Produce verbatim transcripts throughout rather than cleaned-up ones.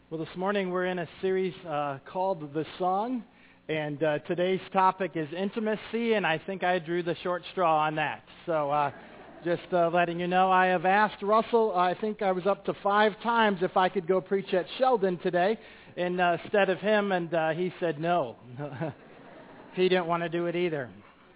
Well, this morning we're in a series uh, called The Song, and uh, today's topic is intimacy, and I think I drew the short straw on that. So uh, just uh, letting you know, I have asked Russell, I think I was up to five times if I could go preach at Sheldon today and, uh, instead of him, and uh, he said no. He didn't want to do it either.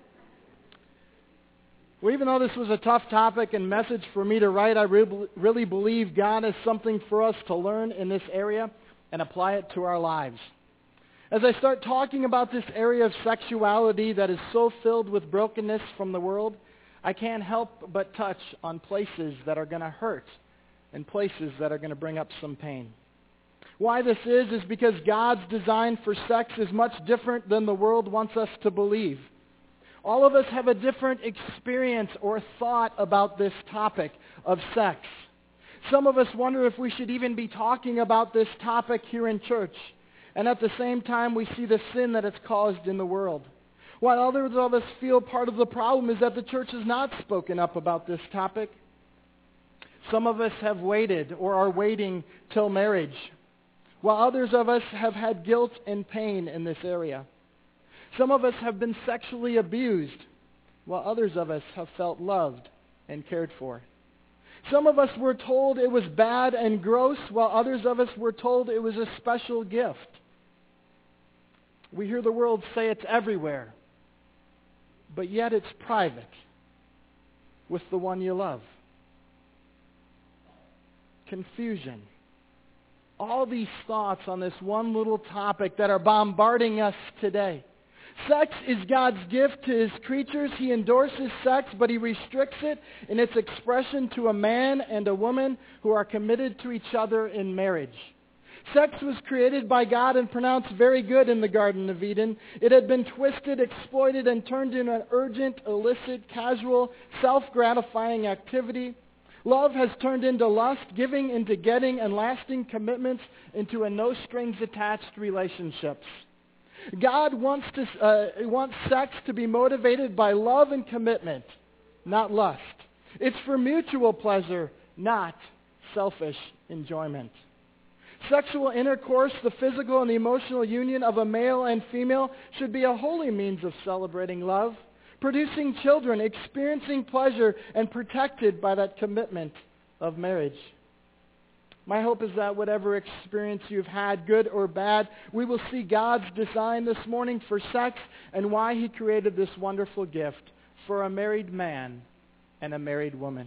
Well, even though this was a tough topic and message for me to write, I re- really believe God has something for us to learn in this area and apply it to our lives. As I start talking about this area of sexuality that is so filled with brokenness from the world, I can't help but touch on places that are going to hurt and places that are going to bring up some pain. Why this is, is because God's design for sex is much different than the world wants us to believe. All of us have a different experience or thought about this topic of sex. Some of us wonder if we should even be talking about this topic here in church. And at the same time, we see the sin that it's caused in the world. While others of us feel part of the problem is that the church has not spoken up about this topic. Some of us have waited or are waiting till marriage, while others of us have had guilt and pain in this area. Some of us have been sexually abused, while others of us have felt loved and cared for. Some of us were told it was bad and gross, while others of us were told it was a special gift. We hear the world say it's everywhere, but yet it's private with the one you love. Confusion. All these thoughts on this one little topic that are bombarding us today. Sex is God's gift to His creatures. He endorses sex, but He restricts it in its expression to a man and a woman who are committed to each other in marriage. Sex was created by God and pronounced very good in the Garden of Eden. It had been twisted, exploited, and turned into an urgent, illicit, casual, self-gratifying activity. Love has turned into lust, giving into getting, and lasting commitments into a no-strings-attached relationships. God wants to uh, wants sex to be motivated by love and commitment, not lust. It's for mutual pleasure, not selfish enjoyment. Sexual intercourse, the physical and the emotional union of a male and female, should be a holy means of celebrating love, producing children, experiencing pleasure, and protected by that commitment of marriage. My hope is that whatever experience you've had, good or bad, we will see God's design this morning for sex and why He created this wonderful gift for a married man and a married woman.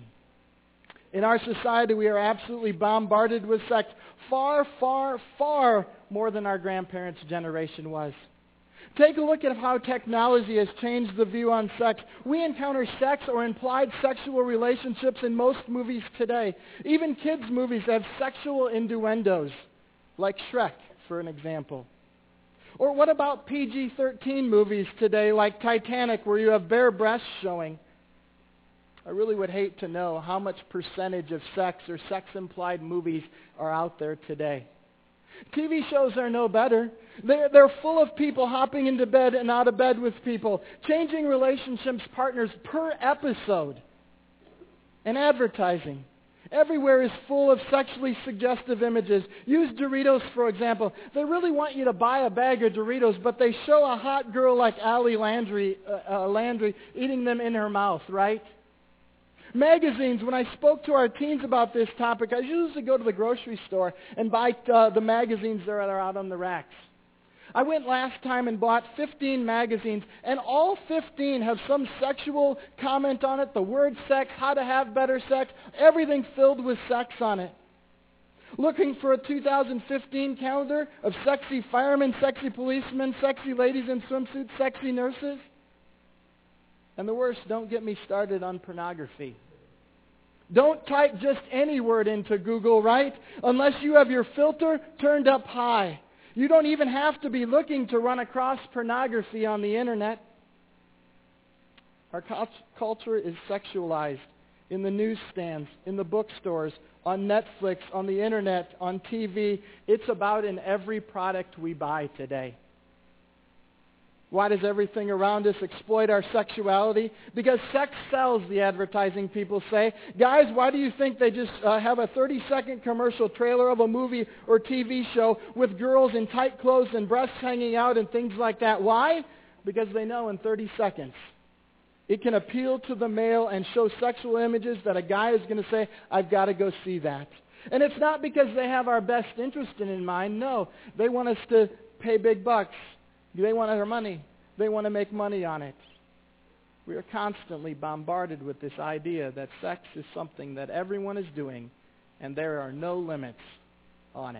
In our society, we are absolutely bombarded with sex, far, far, far more than our grandparents' generation was. Take a look at how technology has changed the view on sex. We encounter sex or implied sexual relationships in most movies today. Even kids' movies have sexual innuendos, like Shrek, for an example. Or what about P G thirteen movies today, like Titanic, where you have bare breasts showing? I really would hate to know how much percentage of sex or sex-implied movies are out there today. T V shows are no better. They're, they're full of people hopping into bed and out of bed with people, changing relationships partners per episode. And advertising. Everywhere is full of sexually suggestive images. Use Doritos, for example. They really want you to buy a bag of Doritos, but they show a hot girl like Allie Landry, uh, uh, Landry eating them in her mouth, right? Magazines, when I spoke to our teens about this topic, I usually go to the grocery store and buy uh, the magazines that are out on the racks. I went last time and bought fifteen magazines, and all fifteen have some sexual comment on it, the word sex, how to have better sex, everything filled with sex on it. Looking for a two thousand fifteen calendar of sexy firemen, sexy policemen, sexy ladies in swimsuits, sexy nurses? And the worst, don't get me started on pornography. Don't type just any word into Google, right? Unless you have your filter turned up high. You don't even have to be looking to run across pornography on the internet. Our culture is sexualized in the newsstands, in the bookstores, on Netflix, on the internet, on T V. It's about in every product we buy today. Why does everything around us exploit our sexuality? Because sex sells, the advertising people say. Guys, why do you think they just uh, have a thirty-second commercial trailer of a movie or T V show with girls in tight clothes and breasts hanging out and things like that? Why? Because they know in thirty seconds it can appeal to the male and show sexual images that a guy is going to say, I've got to go see that. And it's not because they have our best interest in mind. No, they want us to pay big bucks. They want our money. They want to make money on it. We are constantly bombarded with this idea that sex is something that everyone is doing and there are no limits on it.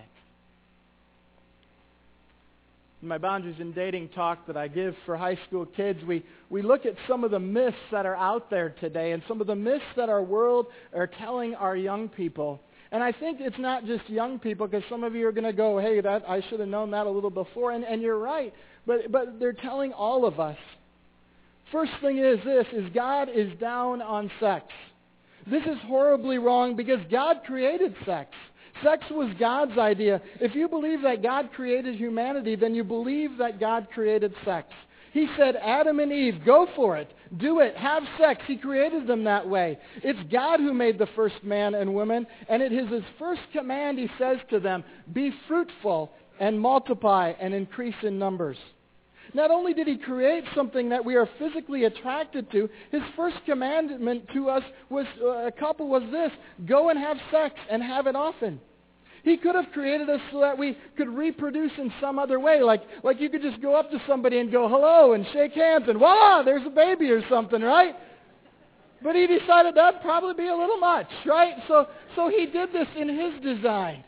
In my Boundaries in Dating talk that I give for high school kids, we, we look at some of the myths that are out there today and some of the myths that our world are telling our young people. And I think it's not just young people, because some of you are going to go, hey, that I should have known that a little before. And, and you're right. But, but they're telling all of us. First thing is this, is God is down on sex. This is horribly wrong because God created sex. Sex was God's idea. If you believe that God created humanity, then you believe that God created sex. He said, Adam and Eve, go for it. Do it. Have sex. He created them that way. It's God who made the first man and woman, and it is his first command. He says to them, be fruitful and multiply and increase in numbers. Not only did he create something that we are physically attracted to, his first commandment to us was, uh, a couple was this, go and have sex and have it often. He could have created us so that we could reproduce in some other way. Like, like you could just go up to somebody and go, hello, and shake hands, and voila, there's a baby or something, right? But he decided that'd probably be a little much, right? So, so he did this in his design.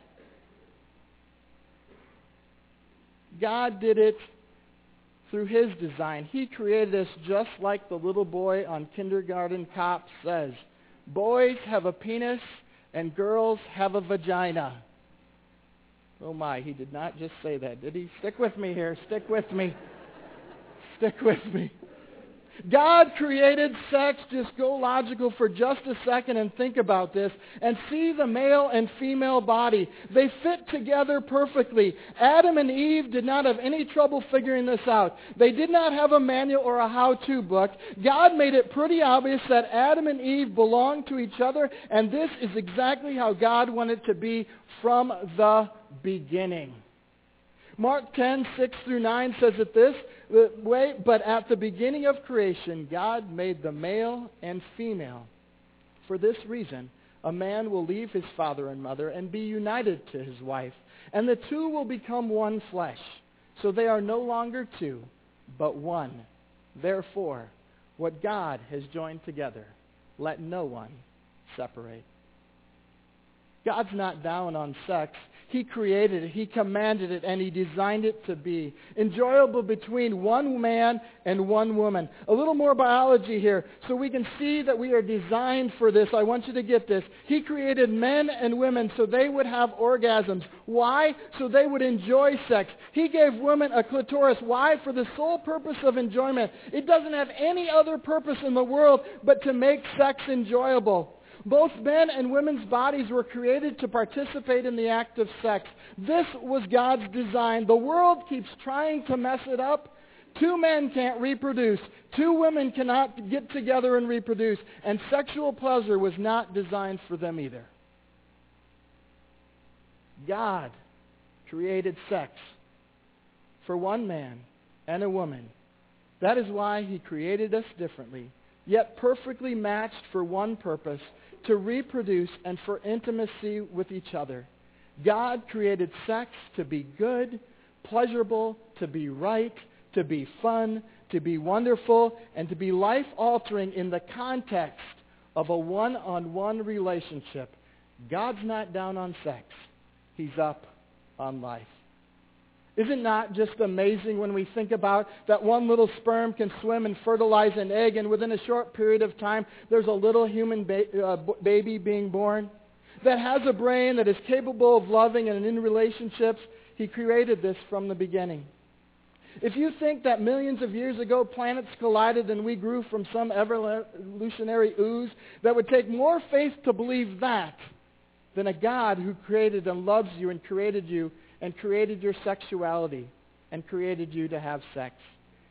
God did it through his design. He created us just like the little boy on Kindergarten Cop says. Boys have a penis and girls have a vagina. Oh my, he did not just say that, did he? Stick with me here. Stick with me. Stick with me. God created sex. Just go logical for just a second and think about this and see the male and female body. They fit together perfectly. Adam and Eve did not have any trouble figuring this out. They did not have a manual or a how-to book. God made it pretty obvious that Adam and Eve belonged to each other, and this is exactly how God wanted it to be from the beginning. Mark ten, six through nine says it this way, but at the beginning of creation, God made the male and female. For this reason, a man will leave his father and mother and be united to his wife, and the two will become one flesh. So they are no longer two, but one. Therefore, what God has joined together, let no one separate. God's not down on sex. He created it, he commanded it, and he designed it to be enjoyable between one man and one woman. A little more biology here so we can see that we are designed for this. I want you to get this. He created men and women so they would have orgasms. Why? So they would enjoy sex. He gave women a clitoris. Why? For the sole purpose of enjoyment. It doesn't have any other purpose in the world but to make sex enjoyable. Both men and women's bodies were created to participate in the act of sex. This was God's design. The world keeps trying to mess it up. Two men can't reproduce. Two women cannot get together and reproduce. And sexual pleasure was not designed for them either. God created sex for one man and a woman. That is why he created us differently, yet perfectly matched for one purpose, to reproduce and for intimacy with each other. God created sex to be good, pleasurable, to be right, to be fun, to be wonderful, and to be life-altering in the context of a one-on-one relationship. God's not down on sex. He's up on life. Is it not just amazing when we think about that one little sperm can swim and fertilize an egg, and within a short period of time, there's a little human ba- uh, baby being born that has a brain, that is capable of loving and in relationships? He created this from the beginning. If you think that millions of years ago planets collided and we grew from some evolutionary ooze, that would take more faith to believe that than a God who created and loves you and created you and created your sexuality and created you to have sex.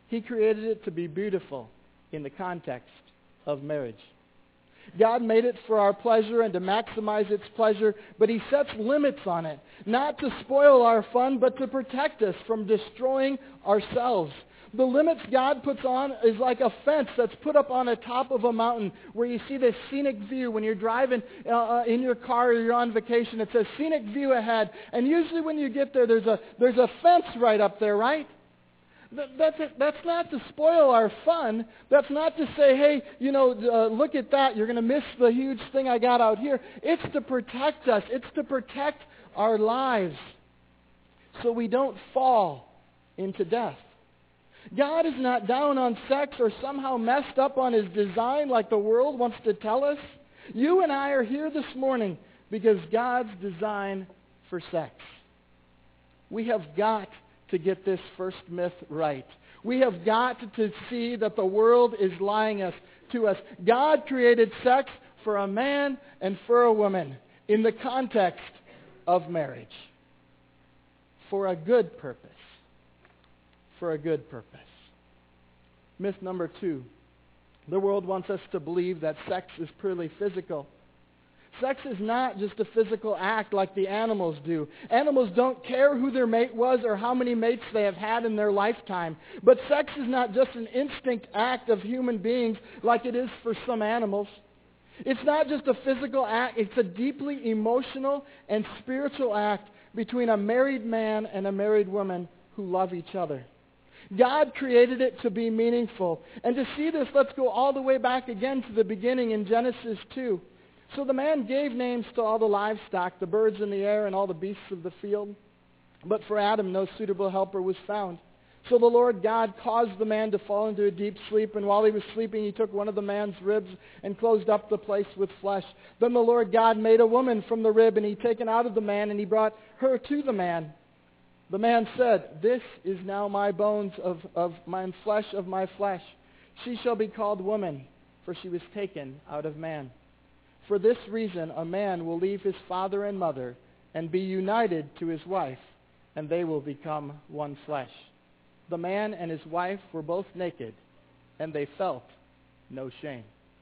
He created it to be beautiful in the context of marriage. God made it for our pleasure and to maximize its pleasure, but he sets limits on it, not to spoil our fun, but to protect us from destroying ourselves. The limits God puts on is like a fence that's put up on the top of a mountain where you see this scenic view when you're driving uh, in your car or you're on vacation. It says scenic view ahead. And usually when you get there, there's a, there's a fence right up there, right? That's, that's not to spoil our fun. That's not to say, hey, you know, uh, look at that. You're going to miss the huge thing I got out here. It's to protect us. It's to protect our lives so we don't fall into death. God is not down on sex or somehow messed up on his design like the world wants to tell us. You and I are here this morning because God's design for sex. We have got to get this first myth right. We have got to see that the world is lying us to us. God created sex for a man and for a woman in the context of marriage. For a good purpose. For a good purpose. Myth number two. The world wants us to believe that sex is purely physical. Sex is not just a physical act like the animals do. Animals don't care who their mate was or how many mates they have had in their lifetime. But sex is not just an instinct act of human beings like it is for some animals. It's not just a physical act. It's a deeply emotional and spiritual act between a married man and a married woman who love each other. God created it to be meaningful. And to see this, let's go all the way back again to the beginning in Genesis two. So the man gave names to all the livestock, the birds in the air, and all the beasts of the field. But for Adam, no suitable helper was found. So the Lord God caused the man to fall into a deep sleep, and while he was sleeping, he took one of the man's ribs and closed up the place with flesh. Then the Lord God made a woman from the rib, and he taken out of the man, and he brought her to the man. The man said, "This is now my bones of, of my flesh of my flesh. She shall be called woman, for she was taken out of man. For this reason, a man will leave his father and mother and be united to his wife, and they will become one flesh. The man and his wife were both naked, and they felt no shame."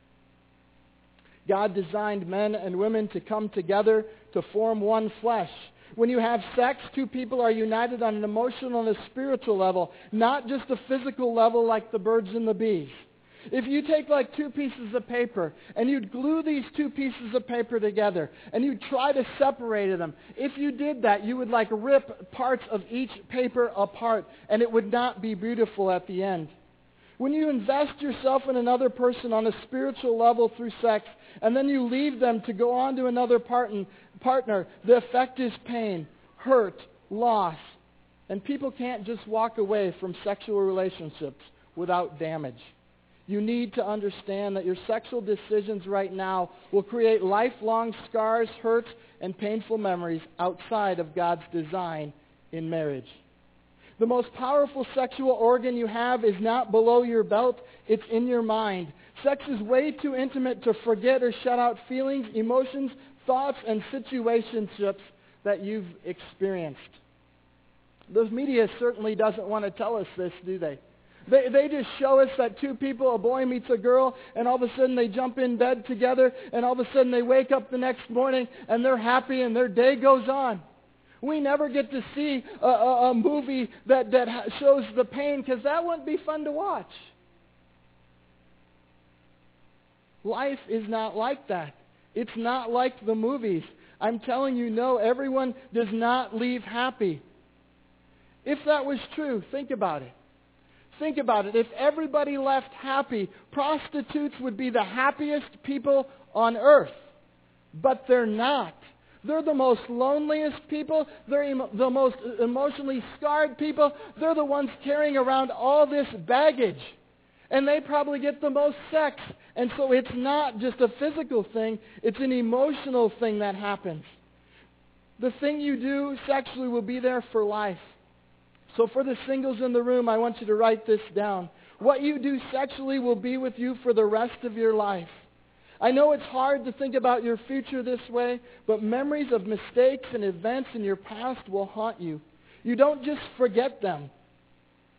God designed men and women to come together to form one flesh. When you have sex, two people are united on an emotional and a spiritual level, not just a physical level like the birds and the bees. If you take like two pieces of paper and you'd glue these two pieces of paper together and you'd try to separate them, if you did that, you would like rip parts of each paper apart and it would not be beautiful at the end. When you invest yourself in another person on a spiritual level through sex and then you leave them to go on to another partner, partner, the effect is pain, hurt, loss. And people can't just walk away from sexual relationships without damage. You need to understand that your sexual decisions right now will create lifelong scars, hurts, and painful memories outside of God's design in marriage. The most powerful sexual organ you have is not below your belt, it's in your mind. Sex is way too intimate to forget or shut out feelings, emotions, thoughts, and situationships that you've experienced. The media certainly doesn't want to tell us this, do they? They they just show us that two people, a boy meets a girl, and all of a sudden they jump in bed together, and all of a sudden they wake up the next morning, and they're happy, and their day goes on. We never get to see a, a, a movie that, that shows the pain, because that wouldn't be fun to watch. Life is not like that. It's not like the movies. I'm telling you, no, everyone does not leave happy. If that was true, think about it. Think about it. If everybody left happy, prostitutes would be the happiest people on earth. But they're not. They're the most loneliest people. They're emo- the most emotionally scarred people. They're the ones carrying around all this baggage. And they probably get the most sex. And so it's not just a physical thing. It's an emotional thing that happens. The thing you do sexually will be there for life. So for the singles in the room, I want you to write this down. What you do sexually will be with you for the rest of your life. I know it's hard to think about your future this way, but memories of mistakes and events in your past will haunt you. You don't just forget them.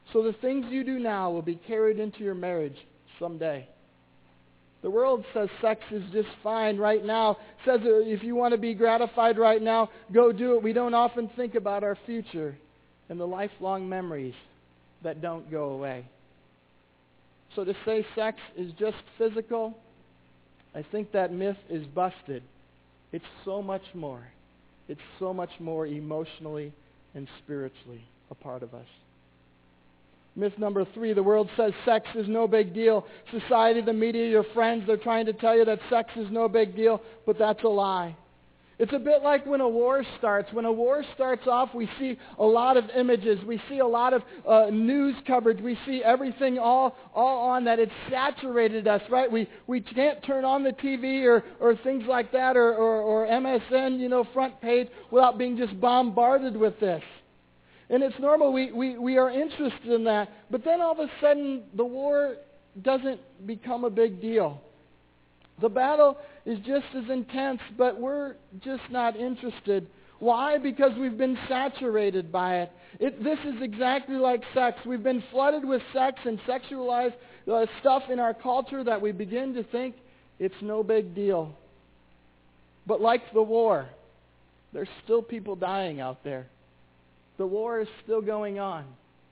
So the things you do now will be carried into your marriage someday. The world says sex is just fine right now. Says if you want to be gratified right now, go do it. We don't often think about our future and the lifelong memories that don't go away. So to say sex is just physical, I think that myth is busted. It's so much more. It's so much more emotionally and spiritually a part of us. Myth number three, the world says sex is no big deal. Society, the media, your friends, they're trying to tell you that sex is no big deal, but that's a lie. It's a bit like when a war starts. When a war starts off, we see a lot of images. We see a lot of uh, news coverage. We see everything all all on that. It's saturated us, right? We we can't turn on the T V or, or things like that or, or, or M S N, you know, front page without being just bombarded with this. And it's normal. We, we, we are interested in that. But then all of a sudden, the war doesn't become a big deal. The battle is just as intense, but we're just not interested. Why? Because we've been saturated by it. it this is exactly like sex. We've been flooded with sex and sexualized uh, stuff in our culture that we begin to think it's no big deal. But like the war, there's still people dying out there. The war is still going on.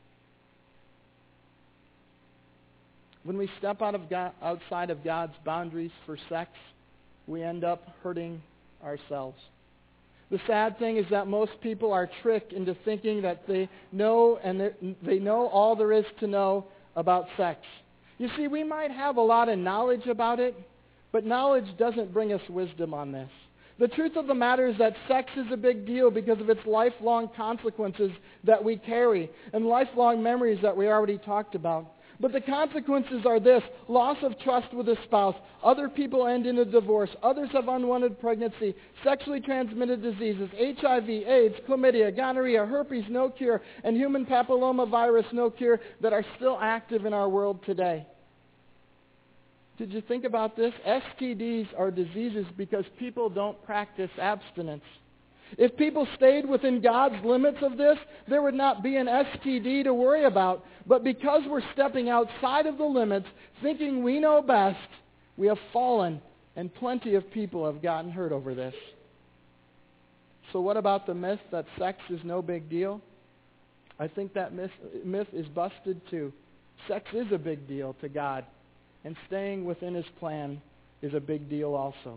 When we step out of God, outside of God's boundaries for sex, we end up hurting ourselves. The sad thing is that most people are tricked into thinking that they know and they know all there is to know about sex. You see, we might have a lot of knowledge about it, but knowledge doesn't bring us wisdom on this. The truth of the matter is that sex is a big deal because of its lifelong consequences that we carry and lifelong memories that we already talked about. But the consequences are this: loss of trust with a spouse, other people end in a divorce, others have unwanted pregnancy, sexually transmitted diseases, H I V, AIDS, chlamydia, gonorrhea, herpes, no cure, and human papillomavirus, no cure, that are still active in our world today. Did you think about this? S T Ds are diseases because people don't practice abstinence. If people stayed within God's limits of this, there would not be an S T D to worry about. But because we're stepping outside of the limits, thinking we know best, we have fallen, and plenty of people have gotten hurt over this. So what about the myth that sex is no big deal? I think that myth, myth is busted too. Sex is a big deal to God. And staying within His plan is a big deal also.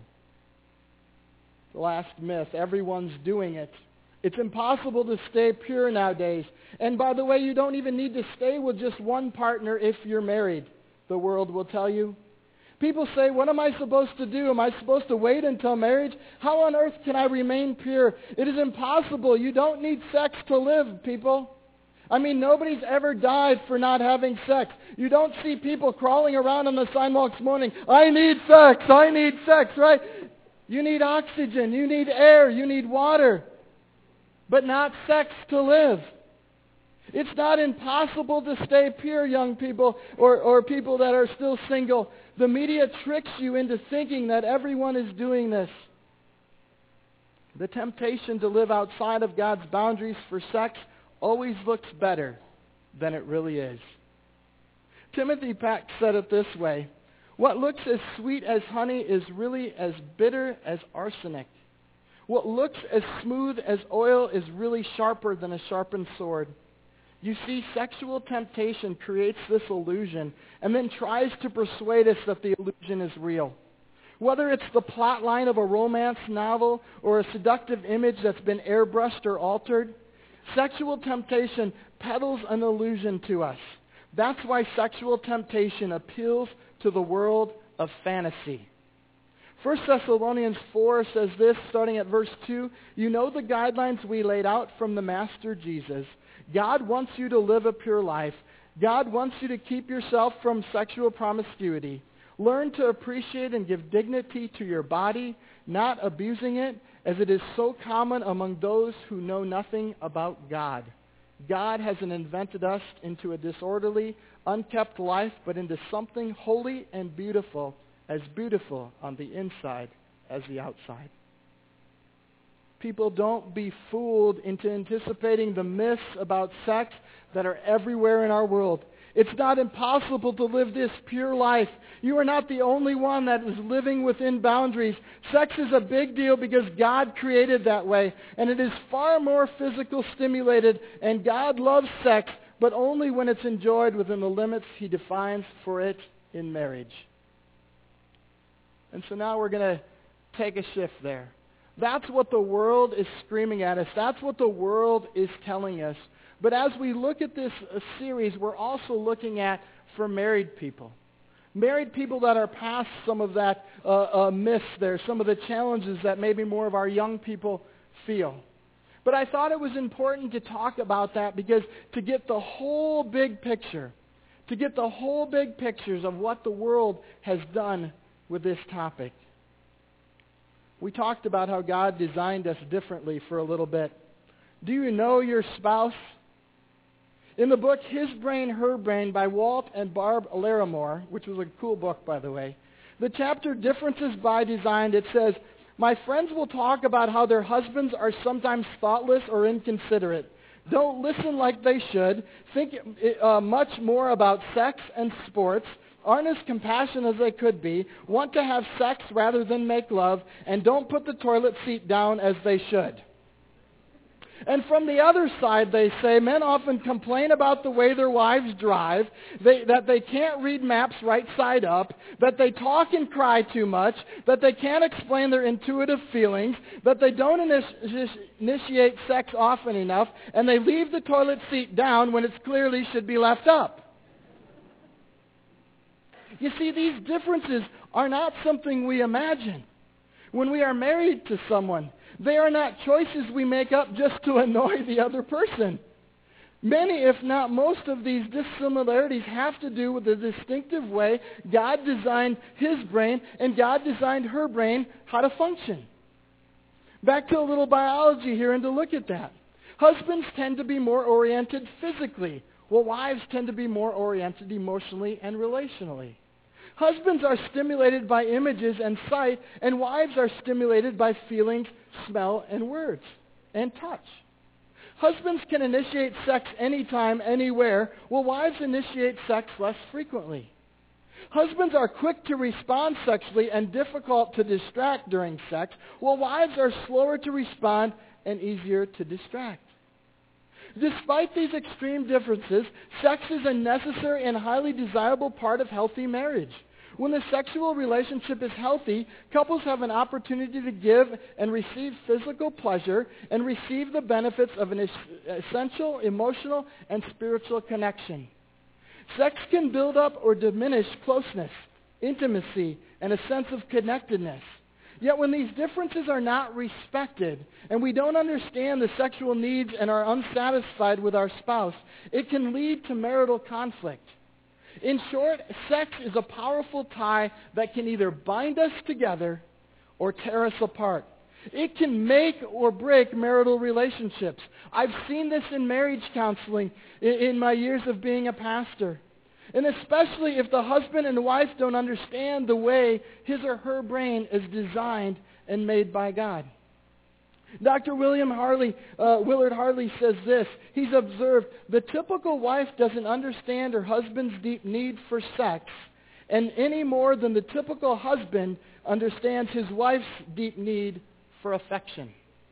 The last myth, everyone's doing it. It's impossible to stay pure nowadays. And by the way, you don't even need to stay with just one partner if you're married, the world will tell you. People say, what am I supposed to do? Am I supposed to wait until marriage? How on earth can I remain pure? It is impossible. You don't need sex to live, people. I mean, nobody's ever died for not having sex. You don't see people crawling around on the sidewalks moaning, I need sex, I need sex, right? You need oxygen, you need air, you need water, but not sex to live. It's not impossible to stay pure, young people, or, or people that are still single. The media tricks you into thinking that everyone is doing this. The temptation to live outside of God's boundaries for sex always looks better than it really is. Timothy Pack said it this way: what looks as sweet as honey is really as bitter as arsenic. What looks as smooth as oil is really sharper than a sharpened sword. You see, sexual temptation creates this illusion and then tries to persuade us that the illusion is real. Whether it's the plot line of a romance novel or a seductive image that's been airbrushed or altered, sexual temptation peddles an illusion to us. That's why sexual temptation appeals to the world of fantasy. First Thessalonians four says this, starting at verse two, you know the guidelines we laid out from the Master Jesus. God wants you to live a pure life. God wants you to keep yourself from sexual promiscuity. Learn to appreciate and give dignity to your body, not abusing it, as it is so common among those who know nothing about God. God hasn't invented us into a disorderly, unkept life, but into something holy and beautiful, as beautiful on the inside as the outside. people, don't be fooled into anticipating the myths about sex that are everywhere in our world. It's not impossible to live this pure life. You are not the only one that is living within boundaries. Sex is a big deal because God created that way, and it is far more physical stimulated, and God loves sex, but only when it's enjoyed within the limits He defines for it in marriage. And so now we're going to take a shift there. That's what the world is screaming at us. That's what the world is telling us. But as we look at this uh, series, we're also looking at for married people. Married people that are past some of that uh, uh, myths there, some of the challenges that maybe more of our young people feel. But I thought it was important to talk about that because to get the whole big picture, to get the whole big pictures of what the world has done with this topic. We talked about how God designed us differently for a little bit. Do you know your spouse? In the book His Brain, Her Brain by Walt and Barb Larimore, which was a cool book, by the way, the chapter Differences by Design, it says, "My friends will talk about how their husbands are sometimes thoughtless or inconsiderate. Don't listen like they should. Think uh, much more about sex and sports. Aren't as compassionate as they could be. Want to have sex rather than make love. And don't put the toilet seat down as they should." And from the other side, they say, men often complain about the way their wives drive, they, that they can't read maps right side up, that they talk and cry too much, that they can't explain their intuitive feelings, that they don't initi- initiate sex often enough, and they leave the toilet seat down when it clearly should be left up. You see, these differences are not something we imagine. When we are married to someone, they are not choices we make up just to annoy the other person. Many, if not most of these dissimilarities have to do with the distinctive way God designed His brain and God designed her brain how to function. Back to a little biology here and to look at that. Husbands tend to be more oriented physically, while wives tend to be more oriented emotionally and relationally. Husbands are stimulated by images and sight, and wives are stimulated by feelings, smell, and words, and touch. Husbands can initiate sex anytime, anywhere, while wives initiate sex less frequently. Husbands are quick to respond sexually and difficult to distract during sex, while wives are slower to respond and easier to distract. Despite these extreme differences, sex is a necessary and highly desirable part of healthy marriage. When the sexual relationship is healthy, couples have an opportunity to give and receive physical pleasure and receive the benefits of an essential emotional and spiritual connection. Sex can build up or diminish closeness, intimacy, and a sense of connectedness. Yet when these differences are not respected and we don't understand the sexual needs and are unsatisfied with our spouse, it can lead to marital conflict. In short, sex is a powerful tie that can either bind us together or tear us apart. It can make or break marital relationships. I've seen this in marriage counseling in my years of being a pastor. And especially if the husband and wife don't understand the way his or her brain is designed and made by God. Doctor William Harley, uh, Willard Harley says this. He's observed, the typical wife doesn't understand her husband's deep need for sex, and any more than the typical husband understands his wife's deep need for affection.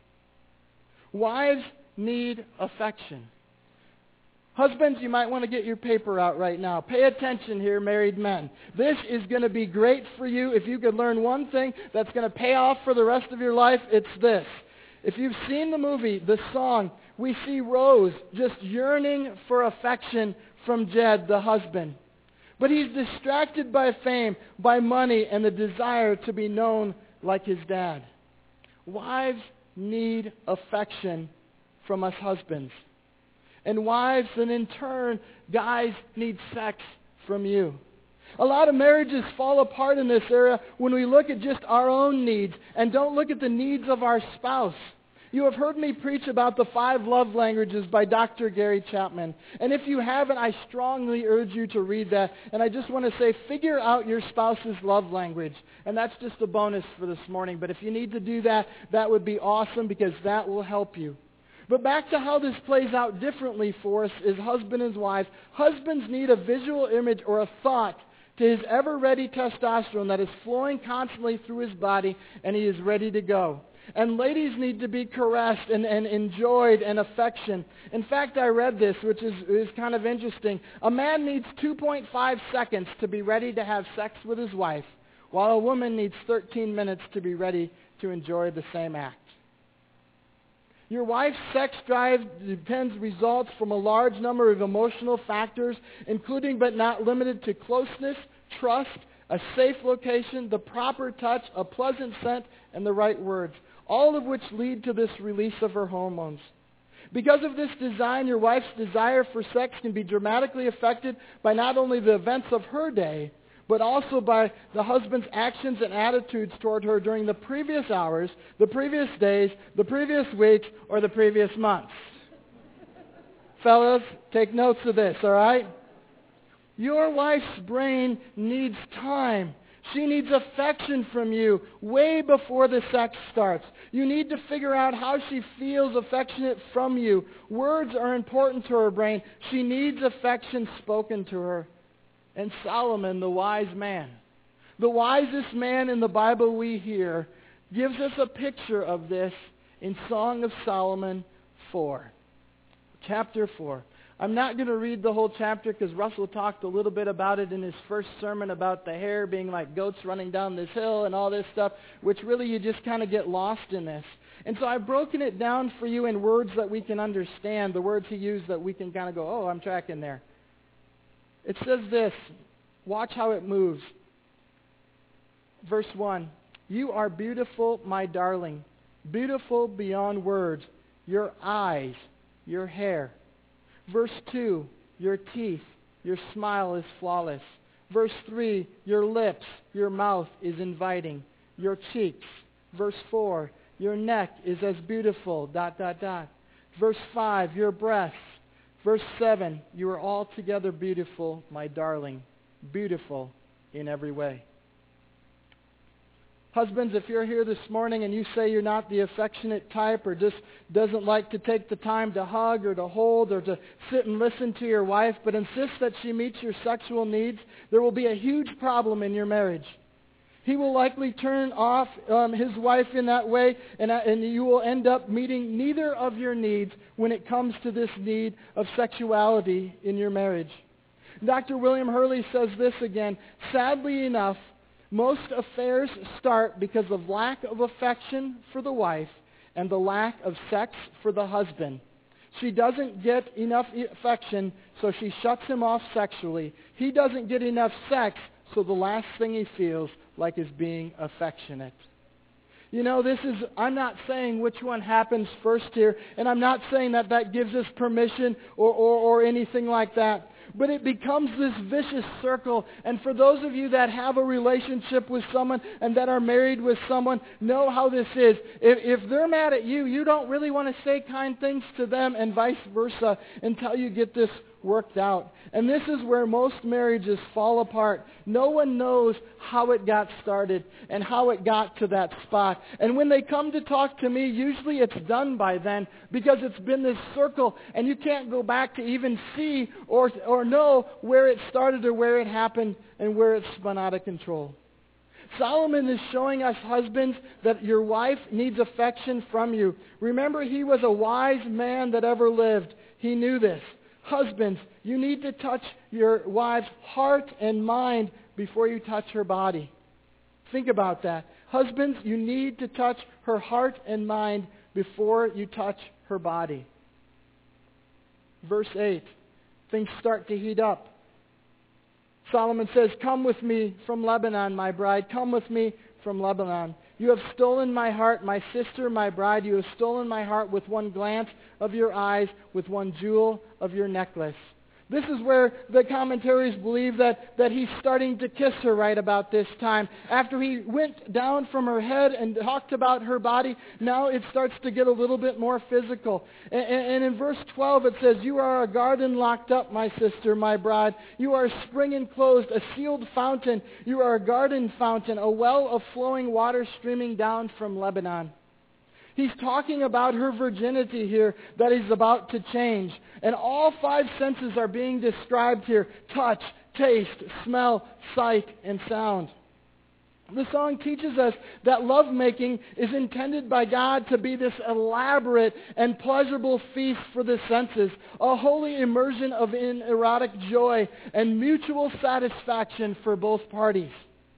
Wives need affection. Husbands, you might want to get your paper out right now. Pay attention here, married men. This is going to be great for you. If you could learn one thing that's going to pay off for the rest of your life, it's this. If you've seen the movie, the song, we see Rose just yearning for affection from Jed, the husband. But he's distracted by fame, by money, and the desire to be known like his dad. Wives need affection from us husbands. And wives, and in turn, guys need sex from you. A lot of marriages fall apart in this area when we look at just our own needs and don't look at the needs of our spouse. You have heard me preach about the five love languages by Doctor Gary Chapman. And if you haven't, I strongly urge you to read that. And I just want to say, figure out your spouse's love language. And that's just a bonus for this morning. But if you need to do that, that would be awesome because that will help you. But back to how this plays out differently for us is husband and wives. Husbands need a visual image or a thought to his ever-ready testosterone that is flowing constantly through his body, and he is ready to go. And ladies need to be caressed and, and enjoyed and affection. In fact, I read this, which is, is kind of interesting. A man needs two point five seconds to be ready to have sex with his wife, while a woman needs thirteen minutes to be ready to enjoy the same act. Your wife's sex drive depends results from a large number of emotional factors, including but not limited to closeness, trust, a safe location, the proper touch, a pleasant scent, and the right words, all of which lead to this release of her hormones. Because of this design, your wife's desire for sex can be dramatically affected by not only the events of her day, but also by the husband's actions and attitudes toward her during the previous hours, the previous days, the previous weeks, or the previous months. Fellas, take notes of this, all right? Your wife's brain needs time. She needs affection from you way before the sex starts. You need to figure out how she feels affectionate from you. Words are important to her brain. She needs affection spoken to her. And Solomon, the wise man, the wisest man in the Bible we hear, gives us a picture of this in Song of Solomon four. Chapter four. I'm not going to read the whole chapter because Russell talked a little bit about it in his first sermon about the hair being like goats running down this hill and all this stuff, which really you just kind of get lost in this. And so I've broken it down for you in words that we can understand, the words he used that we can kind of go, oh, I'm tracking there. It says this. Watch how it moves. Verse one. You are beautiful, my darling, beautiful beyond words. Your eyes, your hair. Verse two. Your teeth, your smile is flawless. Verse three. Your lips, your mouth is inviting. Your cheeks. Verse four. Your neck is as beautiful, dot, dot, dot. Verse five. Your breasts. Verse seven, you are altogether beautiful, my darling, beautiful in every way. Husbands, if you're here this morning and you say you're not the affectionate type or just doesn't like to take the time to hug or to hold or to sit and listen to your wife, but insist that she meets your sexual needs, there will be a huge problem in your marriage. He will likely turn off um, his wife in that way, and, uh, and you will end up meeting neither of your needs when it comes to this need of sexuality in your marriage. Doctor William Hurley says this again, sadly enough, most affairs start because of lack of affection for the wife and the lack of sex for the husband. She doesn't get enough affection, so she shuts him off sexually. He doesn't get enough sex, so the last thing he feels like is being affectionate. You know, this is, I'm not saying which one happens first here, and I'm not saying that that gives us permission or, or, or anything like that. But it becomes this vicious circle. And for those of you that have a relationship with someone and that are married with someone, know how this is. If, if they're mad at you, you don't really want to say kind things to them and vice versa until you get this worked out. And this is where most marriages fall apart. No one knows how it got started and how it got to that spot. And when they come to talk to me, usually it's done by then because it's been this circle and you can't go back to even see or, or know where it started or where it happened and where it spun out of control. Solomon is showing us husbands that your wife needs affection from you. Remember, he was a wise man that ever lived. He knew this. Husbands, you need to touch your wife's heart and mind before you touch her body. Think about that. Husbands, you need to touch her heart and mind before you touch her body. Verse eight, things start to heat up. Solomon says, come with me from Lebanon, my bride. Come with me from Lebanon. You have stolen my heart, my sister, my bride. You have stolen my heart with one glance of your eyes, with one jewel of your necklace. This is where the commentaries believe that, that he's starting to kiss her right about this time. After he went down from her head and talked about her body, now it starts to get a little bit more physical. And, and in verse twelve it says, "You are a garden locked up, my sister, my bride. You are a spring enclosed, a sealed fountain. You are a garden fountain, a well of flowing water streaming down from Lebanon." He's talking about her virginity here that is about to change. And all five senses are being described here: touch, taste, smell, sight, and sound. The song teaches us that lovemaking is intended by God to be this elaborate and pleasurable feast for the senses, a holy immersion of in erotic joy and mutual satisfaction for both parties.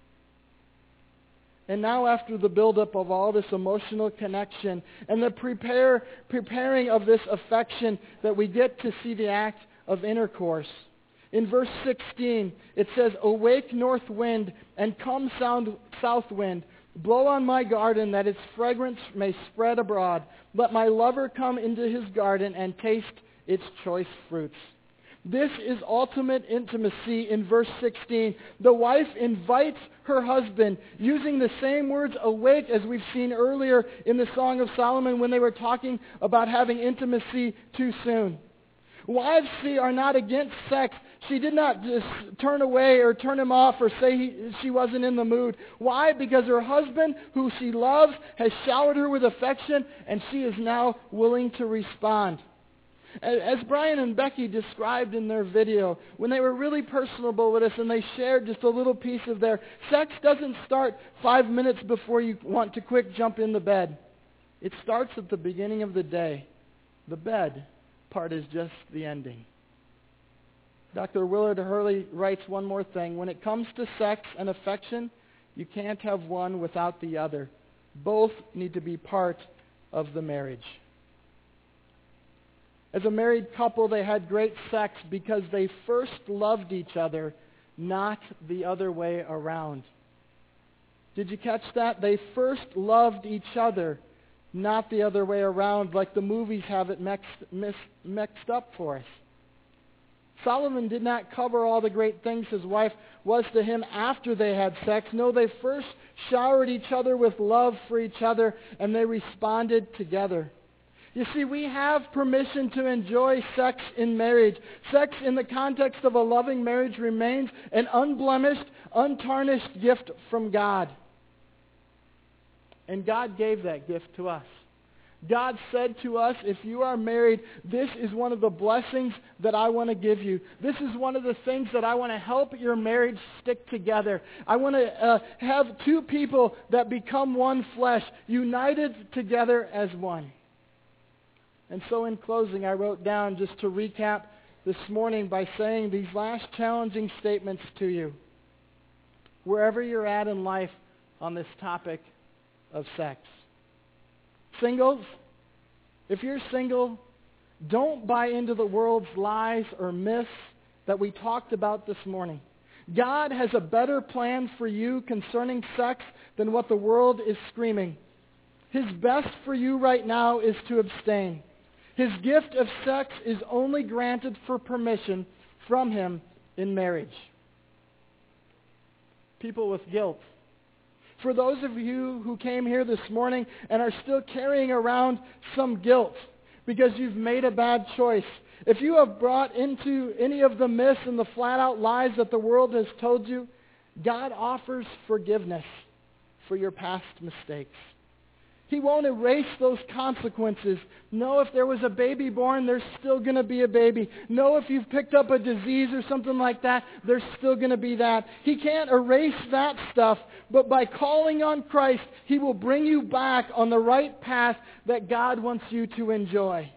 And now, after the buildup of all this emotional connection and the prepare, preparing of this affection, that we get to see the act of intercourse. In verse sixteen, it says, "Awake, north wind, and come, sound, south wind. Blow on my garden, that its fragrance may spread abroad. Let my lover come into his garden and taste its choice fruits." This is ultimate intimacy in verse sixteen. The wife invites her husband using the same words, awake, as we've seen earlier in the Song of Solomon when they were talking about having intimacy too soon. Wives, see, are not against sex. She did not just turn away or turn him off or say he, she wasn't in the mood. Why? Because her husband, who she loves, has showered her with affection, and she is now willing to respond. As Brian and Becky described in their video, when they were really personable with us and they shared just a little piece of their sex doesn't start five minutes before you want to quick jump in the bed. It starts at the beginning of the day. The bed part is just the ending. Doctor Willard Hurley writes one more thing. When it comes to sex and affection, you can't have one without the other. Both need to be part of the marriage. As a married couple, they had great sex because they first loved each other, not the other way around. Did you catch that? They first loved each other, not the other way around, like the movies have it mixed, mixed, mixed up for us. Solomon did not cover all the great things his wife was to him after they had sex. No, they first showered each other with love for each other, and they responded together. You see, we have permission to enjoy sex in marriage. Sex in the context of a loving marriage remains an unblemished, untarnished gift from God. And God gave that gift to us. God said to us, if you are married, this is one of the blessings that I want to give you. This is one of the things that I want to help your marriage stick together. I want to uh, have two people that become one flesh, united together as one. And so in closing, I wrote down just to recap this morning by saying these last challenging statements to you. Wherever you're at in life on this topic of sex. Singles, if you're single, don't buy into the world's lies or myths that we talked about this morning. God has a better plan for you concerning sex than what the world is screaming. His best for you right now is to abstain. His gift of sex is only granted for permission from him in marriage. People with guilt. For those of you who came here this morning and are still carrying around some guilt because you've made a bad choice, if you have brought into any of the myths and the flat-out lies that the world has told you, God offers forgiveness for your past mistakes. He won't erase those consequences. No, if there was a baby born, there's still going to be a baby. No, if you've picked up a disease or something like that, there's still going to be that. He can't erase that stuff, but by calling on Christ, He will bring you back on the right path that God wants you to enjoy.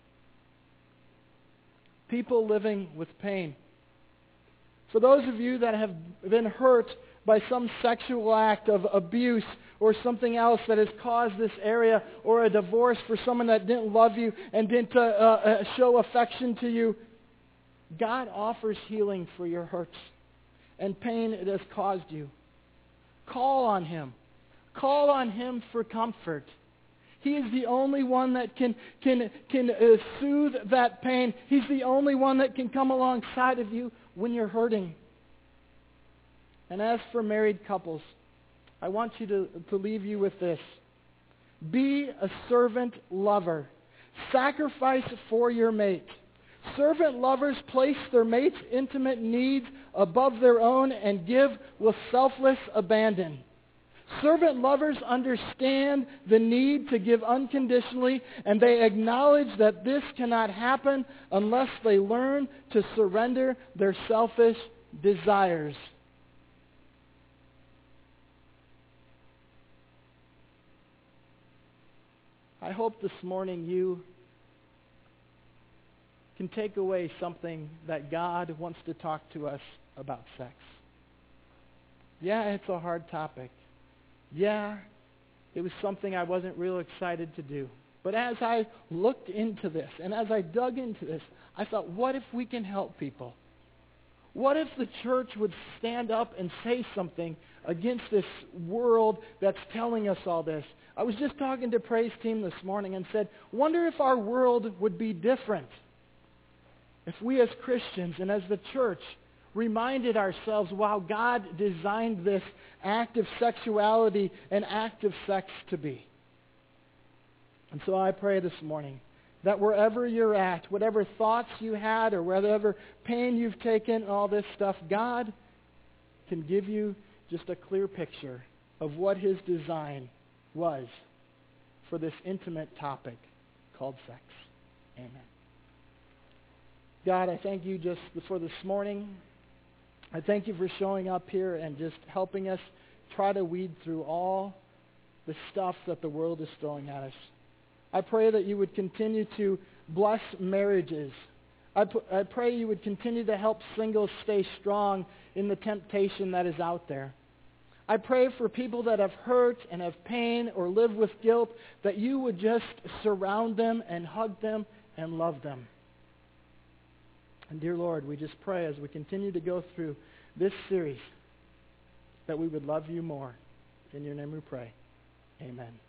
People living with pain. For those of you that have been hurt by some sexual act of abuse or something else that has caused this area, or a divorce for someone that didn't love you and didn't uh, uh, show affection to you, God offers healing for your hurts and pain it has caused you. Call on Him. Call on Him for comfort. He is the only one that can, can, can uh, soothe that pain. He's the only one that can come alongside of you when you're hurting. And as for married couples, I want you to, to leave you with this. Be a servant lover. Sacrifice for your mate. Servant lovers place their mate's intimate needs above their own and give with selfless abandon. Servant lovers understand the need to give unconditionally, and they acknowledge that this cannot happen unless they learn to surrender their selfish desires. I hope this morning you can take away something that God wants to talk to us about sex. Yeah, it's a hard topic. Yeah, it was something I wasn't real excited to do. But as I looked into this and as I dug into this, I thought, what if we can help people? What if the church would stand up and say something against this world that's telling us all this? I was just talking to Praise Team this morning and said, wonder if our world would be different if we as Christians and as the church reminded ourselves, wow, God designed this act of sexuality and act of sex to be. And so I pray this morning that wherever you're at, whatever thoughts you had or whatever pain you've taken, all this stuff, God can give you just a clear picture of what his design was for this intimate topic called sex. Amen. God, I thank you just for this morning. I thank you for showing up here and just helping us try to weed through all the stuff that the world is throwing at us. I pray that you would continue to bless marriages. I, p- I pray you would continue to help singles stay strong in the temptation that is out there. I pray for people that have hurt and have pain or live with guilt, that you would just surround them and hug them and love them. And dear Lord, we just pray as we continue to go through this series that we would love you more. In your name we pray. Amen.